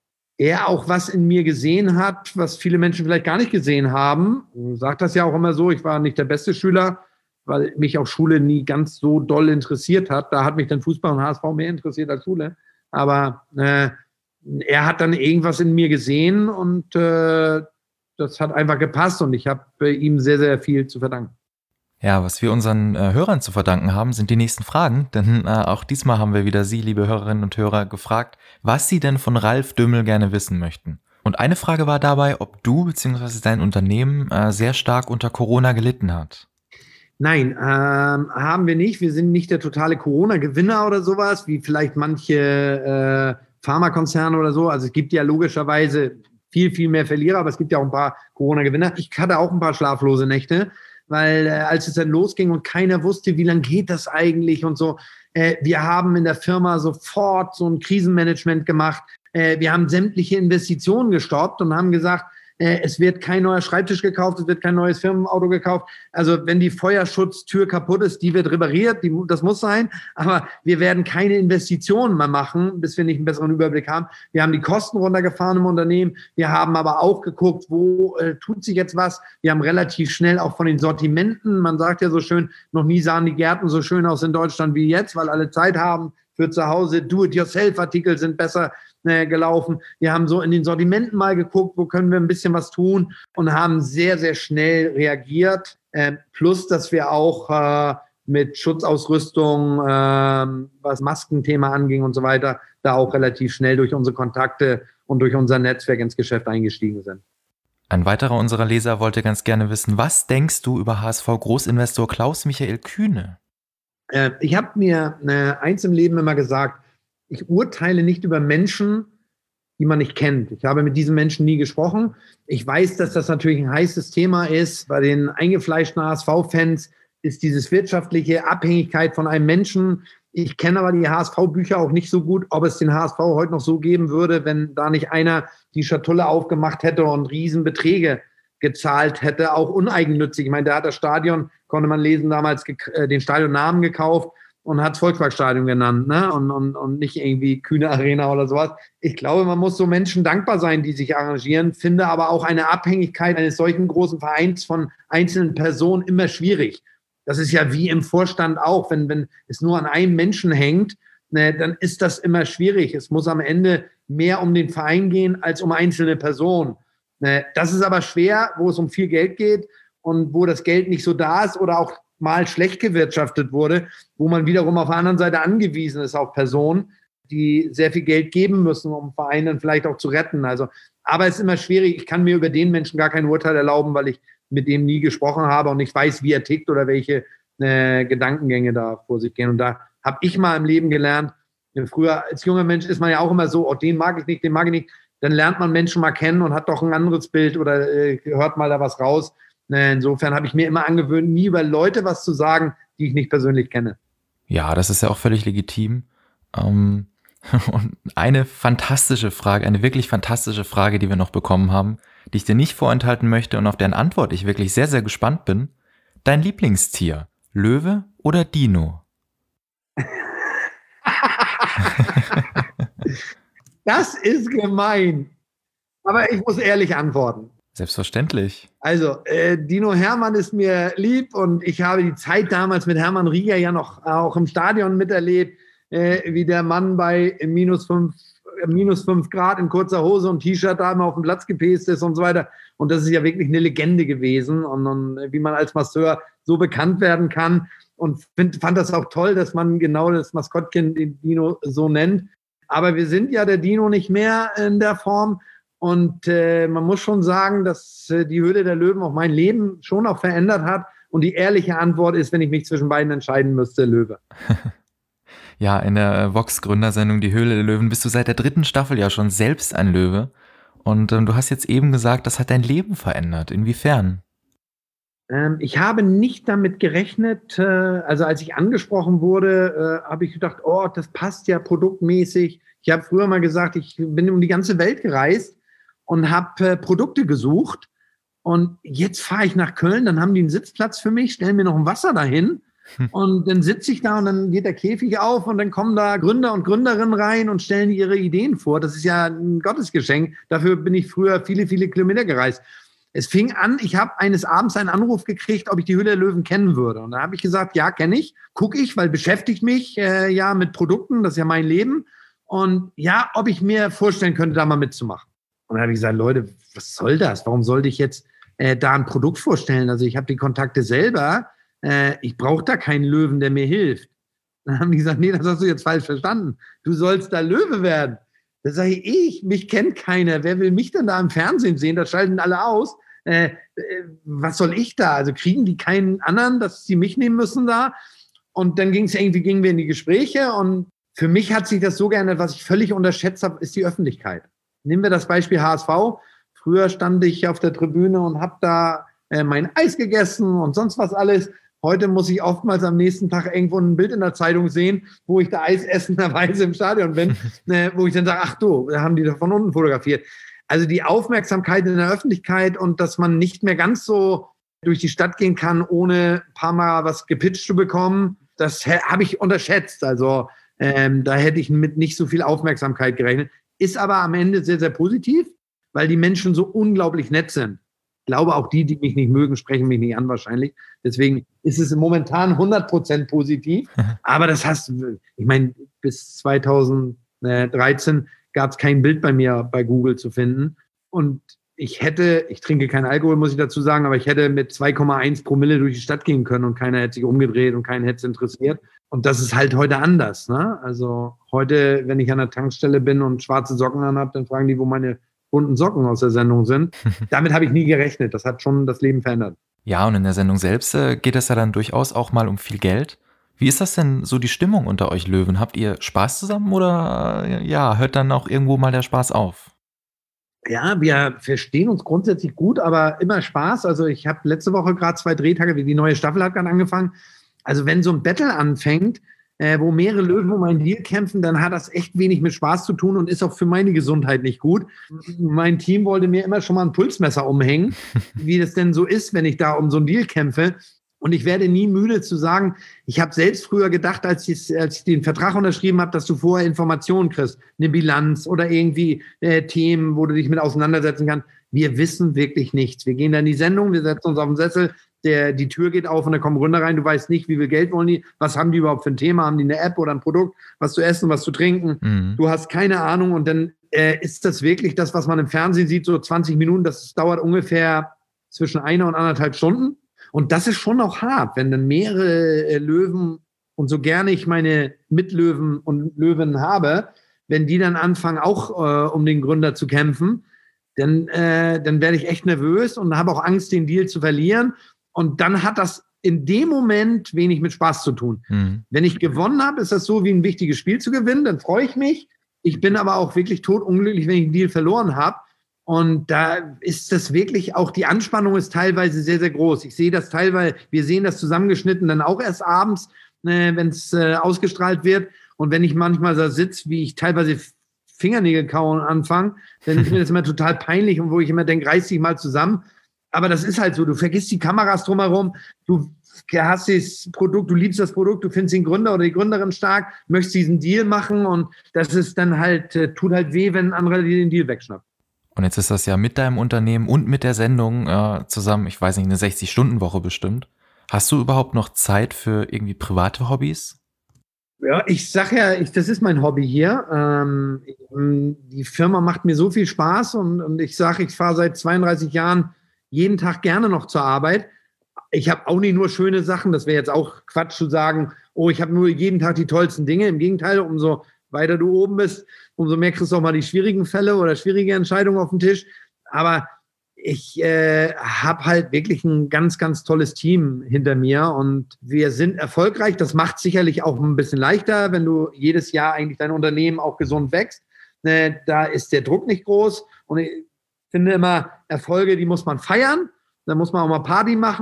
[SPEAKER 2] er auch was in mir gesehen hat, was viele Menschen vielleicht gar nicht gesehen haben. Ich sage das ja auch immer so, ich war nicht der beste Schüler, weil mich auch Schule nie ganz so doll interessiert hat. Da hat mich dann Fußball und H S V mehr interessiert als Schule. Aber äh, er hat dann irgendwas in mir gesehen und äh, das hat einfach gepasst und ich habe äh, ihm sehr, sehr viel zu verdanken.
[SPEAKER 1] Ja, was wir unseren äh, Hörern zu verdanken haben, sind die nächsten Fragen, denn äh, auch diesmal haben wir wieder Sie, liebe Hörerinnen und Hörer, gefragt, was Sie denn von Ralf Dümmel gerne wissen möchten. Und eine Frage war dabei, ob du bzw. dein Unternehmen äh, sehr stark unter Corona gelitten hat.
[SPEAKER 2] Nein, ähm, haben wir nicht. Wir sind nicht der totale Corona-Gewinner oder sowas, wie vielleicht manche äh, Pharmakonzerne oder so. Also es gibt ja logischerweise viel, viel mehr Verlierer, aber es gibt ja auch ein paar Corona-Gewinner. Ich hatte auch ein paar schlaflose Nächte, weil äh, als es dann losging und keiner wusste, wie lange geht das eigentlich und so. Äh, wir haben in der Firma sofort so ein Krisenmanagement gemacht. Äh, wir haben sämtliche Investitionen gestoppt und haben gesagt, äh, es wird kein neuer Schreibtisch gekauft, es wird kein neues Firmenauto gekauft. Also wenn die Feuerschutztür kaputt ist, die wird repariert, die, das muss sein. Aber wir werden keine Investitionen mehr machen, bis wir nicht einen besseren Überblick haben. Wir haben die Kosten runtergefahren im Unternehmen. Wir haben aber auch geguckt, wo äh, tut sich jetzt was. Wir haben relativ schnell auch von den Sortimenten, man sagt ja so schön, noch nie sahen die Gärten so schön aus in Deutschland wie jetzt, weil alle Zeit haben für zu Hause. Do-it-yourself-Artikel sind besser äh, gelaufen. Wir haben so in den Sortimenten mal geguckt, wo können wir ein bisschen was tun und haben sehr, sehr schnell reagiert. Äh, plus, dass wir auch äh, mit Schutzausrüstung, äh, was Maskenthema anging und so weiter, da auch relativ schnell durch unsere Kontakte und durch unser Netzwerk ins Geschäft eingestiegen sind.
[SPEAKER 1] Ein weiterer unserer Leser wollte ganz gerne wissen, was denkst du über H S V-Großinvestor Klaus-Michael Kühne?
[SPEAKER 2] Äh, ich habe mir äh, eins im Leben immer gesagt, ich urteile nicht über Menschen, die man nicht kennt. Ich habe mit diesen Menschen nie gesprochen. Ich weiß, dass das natürlich ein heißes Thema ist. Bei den eingefleischten H S V-Fans ist dieses wirtschaftliche Abhängigkeit von einem Menschen. Ich kenne aber die H S V-Bücher auch nicht so gut, ob es den H S V heute noch so geben würde, wenn da nicht einer die Schatulle aufgemacht hätte und Riesenbeträge gezahlt hätte, auch uneigennützig. Ich meine, der hat das Stadion, konnte man lesen, damals ge- den Stadionnamen gekauft und hat es Volksparkstadion genannt, ne? Und, und, und nicht irgendwie Kühne Arena oder sowas. Ich glaube, man muss so Menschen dankbar sein, die sich arrangieren, finde aber auch eine Abhängigkeit eines solchen großen Vereins von einzelnen Personen immer schwierig. Das ist ja wie im Vorstand auch, wenn, wenn es nur an einem Menschen hängt, ne, dann ist das immer schwierig. Es muss am Ende mehr um den Verein gehen als um einzelne Personen. Ne, das ist aber schwer, wo es um viel Geld geht und wo das Geld nicht so da ist oder auch mal schlecht gewirtschaftet wurde, wo man wiederum auf der anderen Seite angewiesen ist auf Personen, die sehr viel Geld geben müssen, um Vereine vielleicht auch zu retten. Also, aber es ist immer schwierig. Ich kann mir über den Menschen gar kein Urteil erlauben, weil ich mit dem nie gesprochen habe und nicht weiß, wie er tickt oder welche äh, Gedankengänge da vor sich gehen. Und da habe ich mal im Leben gelernt, früher als junger Mensch ist man ja auch immer so, oh, den mag ich nicht, den mag ich nicht. Dann lernt man Menschen mal kennen und hat doch ein anderes Bild oder äh, hört mal da was raus. Insofern habe ich mir immer angewöhnt, nie über Leute was zu sagen, die ich nicht persönlich kenne.
[SPEAKER 1] Ja, das ist ja auch völlig legitim. Ähm, und eine fantastische Frage, eine wirklich fantastische Frage, die wir noch bekommen haben, die ich dir nicht vorenthalten möchte und auf deren Antwort ich wirklich sehr, sehr gespannt bin. Dein Lieblingstier, Löwe oder Dino?
[SPEAKER 2] Das ist gemein. Aber ich muss ehrlich antworten.
[SPEAKER 1] Selbstverständlich.
[SPEAKER 2] Also, äh, Dino Hermann ist mir lieb und ich habe die Zeit damals mit Hermann Rieger ja noch auch im Stadion miterlebt, äh, wie der Mann bei minus fünf, minus fünf Grad in kurzer Hose und T-Shirt da immer auf dem Platz gepäst ist und so weiter. Und das ist ja wirklich eine Legende gewesen und, und wie man als Masseur so bekannt werden kann. Und find, fand das auch toll, dass man genau das Maskottchen den Dino so nennt. Aber wir sind ja der Dino nicht mehr in der Form. Und äh, man muss schon sagen, dass äh, die Höhle der Löwen auch mein Leben schon auch verändert hat. Und die ehrliche Antwort ist, wenn ich mich zwischen beiden entscheiden müsste, Löwe.
[SPEAKER 1] Ja, in der Vox-Gründersendung Die Höhle der Löwen bist du seit der dritten Staffel ja schon selbst ein Löwe. Und ähm, du hast jetzt eben gesagt, das hat dein Leben verändert. Inwiefern?
[SPEAKER 2] Ähm, ich habe nicht damit gerechnet, äh, also als ich angesprochen wurde, äh, habe ich gedacht, oh, das passt ja produktmäßig. Ich habe früher mal gesagt, ich bin um die ganze Welt gereist und habe äh, Produkte gesucht. Und jetzt fahre ich nach Köln, dann haben die einen Sitzplatz für mich, stellen mir noch ein Wasser dahin.
[SPEAKER 1] Hm.
[SPEAKER 2] Und dann sitze ich da und dann geht der Käfig auf und dann kommen da Gründer und Gründerinnen rein und stellen ihre Ideen vor. Das ist ja ein Gottesgeschenk. Dafür bin ich früher viele, viele Kilometer gereist. Es fing an, ich habe eines Abends einen Anruf gekriegt, ob ich die Höhle der Löwen kennen würde. Und da habe ich gesagt, ja, kenne ich. Gucke ich, weil beschäftigt mich äh, ja mit Produkten, das ist ja mein Leben. Und ja, ob ich mir vorstellen könnte, da mal mitzumachen. Und dann habe ich gesagt, Leute, was soll das? Warum sollte ich jetzt äh, da ein Produkt vorstellen? Also ich habe die Kontakte selber. Äh, ich brauche da keinen Löwen, der mir hilft. Dann haben die gesagt, nee, das hast du jetzt falsch verstanden. Du sollst da Löwe werden. Da sage ich, ich, mich kennt keiner. Wer will mich denn da im Fernsehen sehen? Da schalten alle aus. Äh, äh, was soll ich da? Also kriegen die keinen anderen, dass sie mich nehmen müssen da? Und dann ging es irgendwie, gingen wir in die Gespräche. Und für mich hat sich das so geändert, was ich völlig unterschätzt habe, ist die Öffentlichkeit. Nehmen wir das Beispiel H S V. Früher stand ich auf der Tribüne und habe da äh, mein Eis gegessen und sonst was alles. Heute muss ich oftmals am nächsten Tag irgendwo ein Bild in der Zeitung sehen, wo ich da Eis essenderweise im Stadion bin, äh, wo ich dann sage, ach du, da haben die doch von unten fotografiert. Also die Aufmerksamkeit in der Öffentlichkeit und dass man nicht mehr ganz so durch die Stadt gehen kann, ohne ein paar Mal was gepitcht zu bekommen, das habe ich unterschätzt. Also ähm, da hätte ich mit nicht so viel Aufmerksamkeit gerechnet. Ist aber am Ende sehr, sehr positiv, weil die Menschen so unglaublich nett sind. Ich glaube, auch die, die mich nicht mögen, sprechen mich nicht an wahrscheinlich. Deswegen ist es momentan hundert Prozent positiv. Aber das hast ich meine, bis zweitausenddreizehn gab es kein Bild bei mir bei Google zu finden. Und ich hätte, ich trinke keinen Alkohol, muss ich dazu sagen, aber ich hätte mit zwei Komma eins Promille durch die Stadt gehen können und keiner hätte sich umgedreht und keinen hätte es interessiert. Und das ist halt heute anders. Ne? Also heute, wenn ich an der Tankstelle bin und schwarze Socken anhabe, dann fragen die, wo meine bunten Socken aus der Sendung sind. Damit habe ich nie gerechnet. Das hat schon das Leben verändert.
[SPEAKER 1] Ja, und in der Sendung selbst äh, geht es ja dann durchaus auch mal um viel Geld. Wie ist das denn so die Stimmung unter euch Löwen? Habt ihr Spaß zusammen oder äh, ja, hört dann auch irgendwo mal der Spaß auf?
[SPEAKER 2] Ja, wir verstehen uns grundsätzlich gut, aber immer Spaß. Also ich habe letzte Woche gerade zwei Drehtage, die neue Staffel hat gerade angefangen. Also wenn so ein Battle anfängt, äh, wo mehrere Löwen um einen Deal kämpfen, dann hat das echt wenig mit Spaß zu tun und ist auch für meine Gesundheit nicht gut. Mein Team wollte mir immer schon mal ein Pulsmesser umhängen, wie das denn so ist, wenn ich da um so einen Deal kämpfe. Und ich werde nie müde zu sagen, ich habe selbst früher gedacht, als ich, als ich den Vertrag unterschrieben habe, dass du vorher Informationen kriegst, eine Bilanz oder irgendwie äh, Themen, wo du dich mit auseinandersetzen kannst. Wir wissen wirklich nichts. Wir gehen dann in die Sendung, wir setzen uns auf den Sessel, der, die Tür geht auf und da kommen Gründer rein. Du weißt nicht, wie viel Geld wollen die, was haben die überhaupt für ein Thema, haben die eine App oder ein Produkt, was zu essen, was zu trinken. Mhm. Du hast keine Ahnung und dann äh, ist das wirklich das, was man im Fernsehen sieht, so zwanzig Minuten, das dauert ungefähr zwischen einer und anderthalb Stunden. Und das ist schon auch hart, wenn dann mehrere äh, Löwen und so gerne ich meine Mitlöwen und Löwen habe, wenn die dann anfangen, auch äh, um den Gründer zu kämpfen, dann, äh, dann werde ich echt nervös und habe auch Angst, den Deal zu verlieren. Und dann hat das in dem Moment wenig mit Spaß zu tun. Mhm. Wenn ich gewonnen habe, ist das so wie ein wichtiges Spiel zu gewinnen, dann freue ich mich. Ich bin aber auch wirklich totunglücklich, wenn ich einen Deal verloren habe. Und da ist das wirklich auch, die Anspannung ist teilweise sehr, sehr groß. Ich sehe das teilweise, wir sehen das zusammengeschnitten dann auch erst abends, äh, wenn es äh, ausgestrahlt wird. Und wenn ich manchmal da sitze, wie ich teilweise Fingernägel kauen anfange, dann ist mir das immer total peinlich und wo ich immer denke, reiß dich mal zusammen. Aber das ist halt so, du vergisst die Kameras drumherum, du hast das Produkt, du liebst das Produkt, du findest den Gründer oder die Gründerin stark, möchtest diesen Deal machen und das ist dann halt, äh, tut halt weh, wenn ein anderer dir den Deal wegschnappt.
[SPEAKER 1] Und jetzt ist das ja mit deinem Unternehmen und mit der Sendung äh, zusammen, ich weiß nicht, eine sechzig-Stunden-Woche bestimmt. Hast du überhaupt noch Zeit für irgendwie private Hobbys?
[SPEAKER 2] Ja, ich sag ja, ich, das ist mein Hobby hier. Ähm, die Firma macht mir so viel Spaß und, und ich sage, ich fahre seit zweiunddreißig Jahren jeden Tag gerne noch zur Arbeit. Ich habe auch nicht nur schöne Sachen, das wäre jetzt auch Quatsch zu sagen, oh, ich habe nur jeden Tag die tollsten Dinge. Im Gegenteil, umso weiter du oben bist, umso mehr kriegst du auch mal die schwierigen Fälle oder schwierige Entscheidungen auf den Tisch. Aber ich äh, habe halt wirklich ein ganz, ganz tolles Team hinter mir und wir sind erfolgreich. Das macht sicherlich auch ein bisschen leichter, wenn du jedes Jahr eigentlich dein Unternehmen auch gesund wächst. Äh, da ist der Druck nicht groß und ich finde immer, Erfolge, die muss man feiern. Da muss man auch mal Party machen.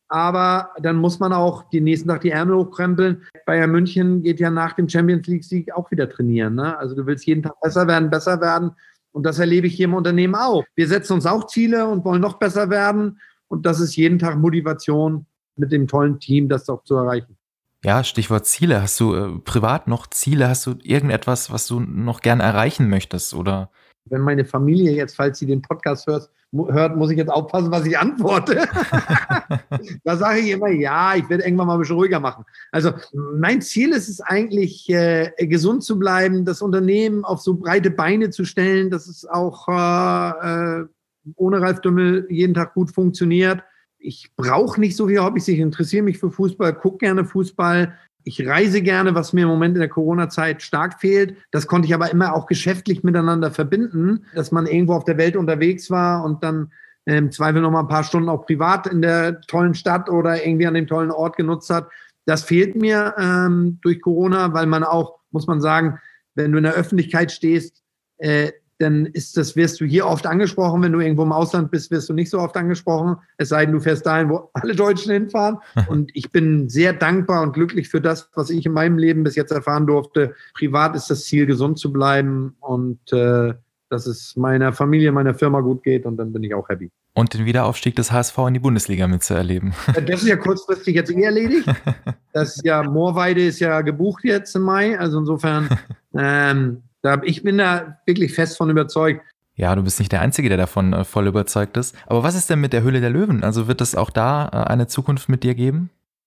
[SPEAKER 2] Aber dann muss man auch den nächsten Tag die Ärmel hochkrempeln. Bayern München geht ja nach dem Champions League-Sieg auch wieder trainieren. Ne? Also du willst jeden Tag besser werden, besser werden. Und das erlebe ich hier im Unternehmen auch. Wir setzen uns auch Ziele und wollen noch besser werden. Und das ist jeden Tag Motivation, mit dem tollen Team das auch zu erreichen.
[SPEAKER 1] Ja, Stichwort Ziele. Hast du äh, privat noch Ziele? Hast du irgendetwas, was du noch gerne erreichen möchtest? Oder?
[SPEAKER 2] Wenn meine Familie jetzt, falls sie den Podcast hört, hört, muss ich jetzt aufpassen, was ich antworte. Da sage ich immer, ja, ich werde irgendwann mal ein bisschen ruhiger machen. Also mein Ziel ist es eigentlich, äh, gesund zu bleiben, das Unternehmen auf so breite Beine zu stellen, dass es auch äh, ohne Ralf Dümmel jeden Tag gut funktioniert. Ich brauche nicht so viele Hobbys, ich interessiere mich für Fußball, gucke gerne Fußball. Ich reise gerne, was mir im Moment in der Corona-Zeit stark fehlt. Das konnte ich aber immer auch geschäftlich miteinander verbinden, dass man irgendwo auf der Welt unterwegs war und dann im Zweifel noch mal ein paar Stunden auch privat in der tollen Stadt oder irgendwie an dem tollen Ort genutzt hat. Das fehlt mir ähm, durch Corona, weil man auch, muss man sagen, wenn du in der Öffentlichkeit stehst, äh, dann ist das, wirst du hier oft angesprochen. Wenn du irgendwo im Ausland bist, wirst du nicht so oft angesprochen. Es sei denn, du fährst dahin, wo alle Deutschen hinfahren. Und ich bin sehr dankbar und glücklich für das, was ich in meinem Leben bis jetzt erfahren durfte. Privat ist das Ziel, gesund zu bleiben und äh, dass es meiner Familie, meiner Firma gut geht. Und dann bin ich auch happy.
[SPEAKER 1] Und den Wiederaufstieg des H S V in die Bundesliga mitzuerleben.
[SPEAKER 2] Das ist ja kurzfristig jetzt eh erledigt. Das ist ja, Moorweide ist ja gebucht jetzt im Mai. Also insofern... Ähm, Ich bin da wirklich fest von überzeugt.
[SPEAKER 1] Ja, du bist nicht der Einzige, der davon äh, voll überzeugt ist. Aber was ist denn mit der Höhle der Löwen? Also wird es auch da äh, eine Zukunft mit dir geben?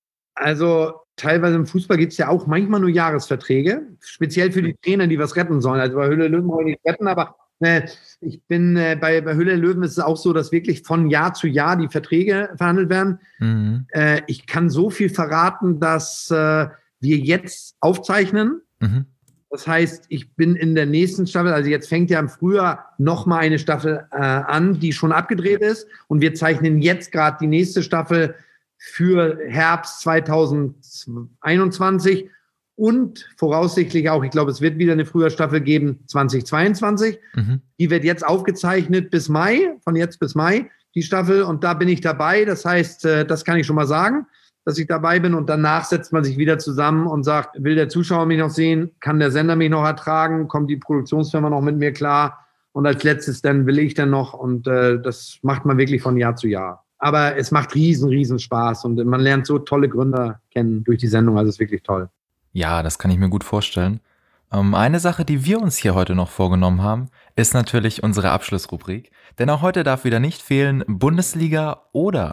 [SPEAKER 2] Also teilweise im Fußball gibt es ja auch manchmal nur Jahresverträge, speziell für die Trainer, die was retten sollen. Also bei Höhle der Löwen wollen wir nicht retten, aber äh, ich bin äh, bei, bei Höhle der Löwen ist es auch so, dass wirklich von Jahr zu Jahr die Verträge verhandelt werden. Mhm. Äh, ich kann so viel verraten, dass äh, wir jetzt aufzeichnen. Mhm. Das heißt, ich bin in der nächsten Staffel, also jetzt fängt ja im Frühjahr nochmal eine Staffel äh, an, die schon abgedreht ist. Und wir zeichnen jetzt gerade die nächste Staffel für Herbst zwanzig einundzwanzig und voraussichtlich auch, ich glaube, es wird wieder eine Frühjahrstaffel geben, zwanzig zweiundzwanzig. Mhm. Die wird jetzt aufgezeichnet bis Mai, von jetzt bis Mai, die Staffel. Und da bin ich dabei. Das heißt, äh, das kann ich schon mal sagen, dass ich dabei bin, und danach setzt man sich wieder zusammen und sagt, will der Zuschauer mich noch sehen, kann der Sender mich noch ertragen, kommt die Produktionsfirma noch mit mir klar, und als letztes dann will ich dann noch, und äh, das macht man wirklich von Jahr zu Jahr. Aber es macht riesen, riesen Spaß und man lernt so tolle Gründer kennen durch die Sendung, also es ist wirklich toll.
[SPEAKER 1] Ja, das kann ich mir gut vorstellen. Ähm, eine Sache, die wir uns hier heute noch vorgenommen haben, ist natürlich unsere Abschlussrubrik, denn auch heute darf wieder nicht fehlen Bundesliga oder...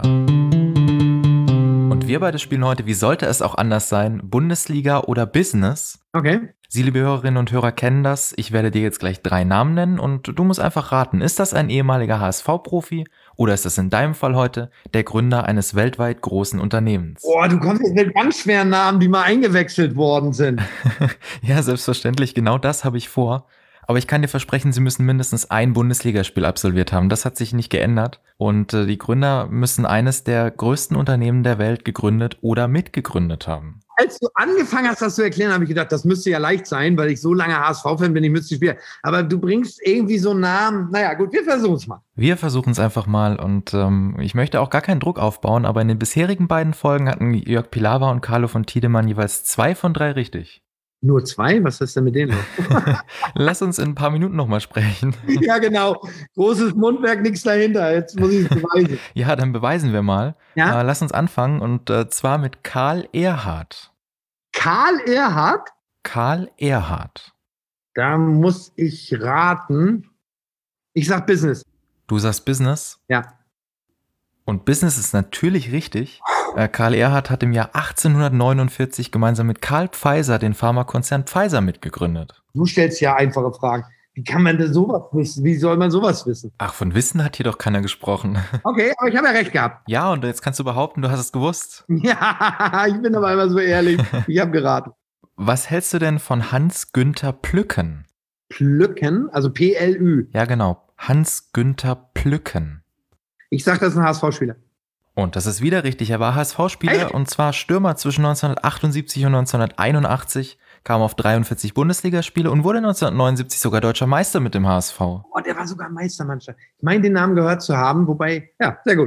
[SPEAKER 1] Wir beide spielen heute, wie sollte es auch anders sein, Bundesliga oder Business.
[SPEAKER 2] Okay.
[SPEAKER 1] Sie, liebe Hörerinnen und Hörer, kennen das. Ich werde dir jetzt gleich drei Namen nennen und du musst einfach raten, ist das ein ehemaliger H S V-Profi oder ist das in deinem Fall heute der Gründer eines weltweit großen Unternehmens?
[SPEAKER 2] Boah, du kommst jetzt mit ganz schweren Namen, die mal eingewechselt worden sind.
[SPEAKER 1] Ja, selbstverständlich, genau das habe ich vor. Aber ich kann dir versprechen, sie müssen mindestens ein Bundesligaspiel absolviert haben. Das hat sich nicht geändert. Und äh, die Gründer müssen eines der größten Unternehmen der Welt gegründet oder mitgegründet haben.
[SPEAKER 2] Als du angefangen hast, das zu erklären, habe ich gedacht, das müsste ja leicht sein, weil ich so lange H S V-Fan bin, ich müsste spielen. Aber du bringst irgendwie so einen Namen. Naja, gut, wir versuchen es mal.
[SPEAKER 1] Wir versuchen es einfach mal. Und ähm, ich möchte auch gar keinen Druck aufbauen, aber in den bisherigen beiden Folgen hatten Jörg Pilawa und Carlo von Tiedemann jeweils zwei von drei richtig.
[SPEAKER 2] Nur zwei? Was ist denn mit denen los?
[SPEAKER 1] Lass uns in ein paar Minuten nochmal sprechen.
[SPEAKER 2] Ja, genau. Großes Mundwerk, nichts dahinter. Jetzt muss ich es beweisen.
[SPEAKER 1] Ja, dann beweisen wir mal.
[SPEAKER 2] Ja?
[SPEAKER 1] Äh, lass uns anfangen, und äh, zwar mit Karl Erhardt.
[SPEAKER 2] Karl Erhardt?
[SPEAKER 1] Karl Erhardt.
[SPEAKER 2] Da muss ich raten. Ich sag Business.
[SPEAKER 1] Du sagst Business?
[SPEAKER 2] Ja.
[SPEAKER 1] Und Business ist natürlich richtig. Äh, Karl Erhardt hat im Jahr achtzehnhundertneunundvierzig gemeinsam mit Karl Pfizer den Pharmakonzern Pfizer mitgegründet.
[SPEAKER 2] Du stellst ja einfache Fragen. Wie kann man denn sowas wissen? Wie soll man sowas wissen?
[SPEAKER 1] Ach, von Wissen hat hier doch keiner gesprochen.
[SPEAKER 2] Okay, aber ich habe ja recht gehabt.
[SPEAKER 1] Ja, und jetzt kannst du behaupten, du hast es gewusst.
[SPEAKER 2] Ja, ich bin aber immer so ehrlich. Ich habe geraten.
[SPEAKER 1] Was hältst du denn von Hans-Günther Plücken?
[SPEAKER 2] Plücken? Also P L Ü.
[SPEAKER 1] Ja, genau. Hans-Günther Plücken.
[SPEAKER 2] Ich sag, das ist ein H S V-Spieler.
[SPEAKER 1] Und das ist wieder richtig. Er war H S V-Spieler und zwar Stürmer zwischen neunzehnhundertachtundsiebzig und neunzehnhunderteinundachtzig, kam auf dreiundvierzig Bundesligaspiele und wurde neunzehnhundertneunundsiebzig sogar deutscher Meister mit dem H S V.
[SPEAKER 2] Oh, der war sogar Meistermannschaft. Ich meine, den Namen gehört zu haben, wobei, ja, sehr gut.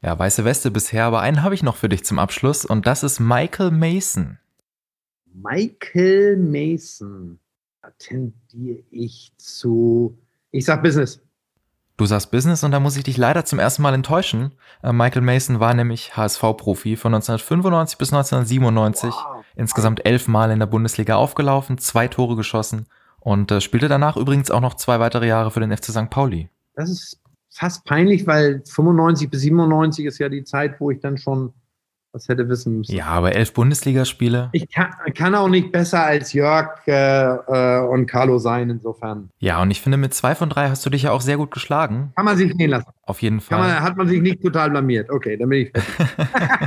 [SPEAKER 1] Ja, weiße Weste bisher, aber einen habe ich noch für dich zum Abschluss und das ist Michael Mason.
[SPEAKER 2] Michael Mason. Da tendiere ich zu, ich sag Business.
[SPEAKER 1] Du sagst Business und da muss ich dich leider zum ersten Mal enttäuschen. Äh, Michael Mason war nämlich H S V-Profi von neunzehnhundertfünfundneunzig bis neunzehnhundertsiebenundneunzig. Wow. Insgesamt elf Mal in der Bundesliga aufgelaufen, zwei Tore geschossen und äh, spielte danach übrigens auch noch zwei weitere Jahre für den F C Sankt Pauli.
[SPEAKER 2] Das ist fast peinlich, weil fünfundneunzig bis siebenundneunzig ist ja die Zeit, wo ich dann schon was hätte wissen müssen.
[SPEAKER 1] Ja, aber elf Bundesligaspiele.
[SPEAKER 2] Ich kann, kann auch nicht besser als Jörg äh, äh, und Carlo sein, insofern.
[SPEAKER 1] Ja, und ich finde, mit zwei von drei hast du dich ja auch sehr gut geschlagen.
[SPEAKER 2] Kann man sich gehen lassen.
[SPEAKER 1] Auf jeden Fall.
[SPEAKER 2] Kann man, hat man sich nicht total blamiert. Okay, dann bin ich fertig.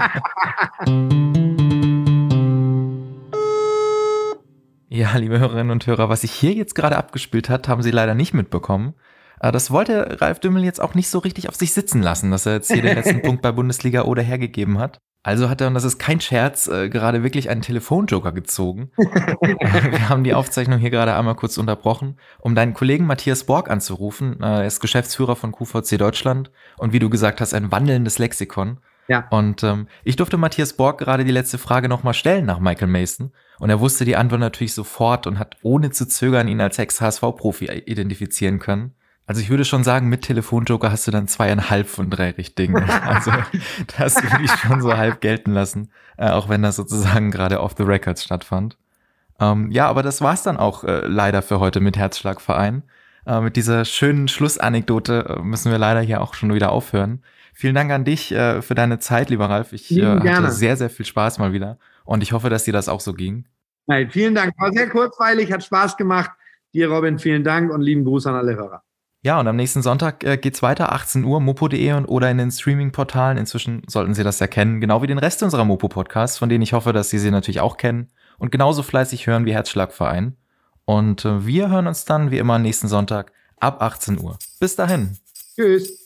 [SPEAKER 1] Ja, liebe Hörerinnen und Hörer, was sich hier jetzt gerade abgespielt hat, haben Sie leider nicht mitbekommen. Das wollte Ralf Dümmel jetzt auch nicht so richtig auf sich sitzen lassen, dass er jetzt hier den letzten Punkt bei Bundesliga oder hergegeben hat. Also hat er, und das ist kein Scherz, äh, gerade wirklich einen Telefonjoker gezogen. Wir haben die Aufzeichnung hier gerade einmal kurz unterbrochen, um deinen Kollegen Matthias Borg anzurufen. Äh, er ist Geschäftsführer von Q V C Deutschland und wie du gesagt hast, ein wandelndes Lexikon.
[SPEAKER 2] Ja.
[SPEAKER 1] Und ähm, ich durfte Matthias Borg gerade die letzte Frage nochmal stellen nach Michael Mason. Und er wusste die Antwort natürlich sofort und hat ohne zu zögern ihn als Ex-H S V-Profi identifizieren können. Also ich würde schon sagen, mit Telefonjoker hast du dann zweieinhalb von drei richtigen. Also das würde ich schon so halb gelten lassen, äh, auch wenn das sozusagen gerade off the records stattfand. Ähm, ja, aber das war's dann auch äh, leider für heute mit Herzschlagverein. Äh, mit dieser schönen Schlussanekdote äh, müssen wir leider hier auch schon wieder aufhören. Vielen Dank an dich äh, für deine Zeit, lieber Ralf. Ich äh, hatte sehr, sehr viel Spaß mal wieder und ich hoffe, dass dir das auch so ging.
[SPEAKER 2] Nein, vielen Dank. War sehr kurzweilig, hat Spaß gemacht. Dir, Robin, vielen Dank und lieben Gruß an alle Hörer.
[SPEAKER 1] Ja, und am nächsten Sonntag äh, geht's weiter, achtzehn Uhr, mopo punkt de und oder in den Streaming-Portalen. Inzwischen sollten Sie das ja kennen, genau wie den Rest unserer Mopo-Podcasts, von denen ich hoffe, dass Sie sie natürlich auch kennen und genauso fleißig hören wie Herzschlagverein. Und äh, wir hören uns dann wie immer nächsten Sonntag ab achtzehn Uhr. Bis dahin.
[SPEAKER 2] Tschüss.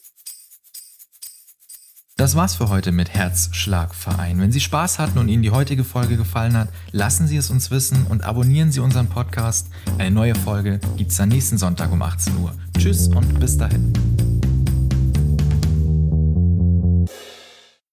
[SPEAKER 1] Das war's für heute mit Herzschlagverein. Wenn Sie Spaß hatten und Ihnen die heutige Folge gefallen hat, lassen Sie es uns wissen und abonnieren Sie unseren Podcast. Eine neue Folge gibt's dann nächsten Sonntag um achtzehn Uhr. Tschüss und bis dahin.